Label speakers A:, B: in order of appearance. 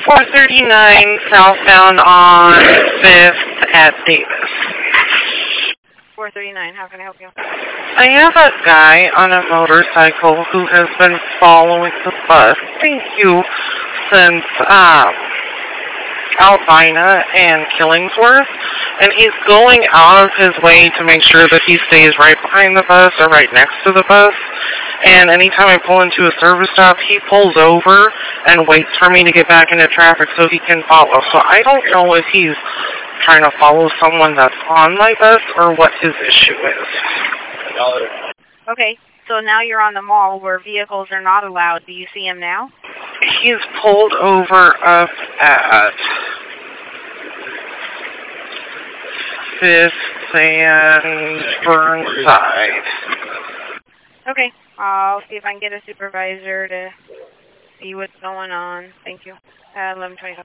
A: 439 southbound on 5th at Davis.
B: 439, how can I help you?
A: I have a guy on a motorcycle who has been following the bus, thank you, since Albina and Killingsworth, and he's going out of his way to make sure that he stays right behind the bus or right next to the bus. And anytime I pull into a service stop, he pulls over and waits for me to get back into traffic so he can follow. So I don't know if he's trying to follow someone that's on my bus or what his issue is.
B: Okay, so now you're on the mall where vehicles are not allowed. Do you see him now?
A: He's pulled over up at 5th and Burnside.
B: Okay, I'll see if I can get a supervisor to see what's going on. Thank you. 11:25.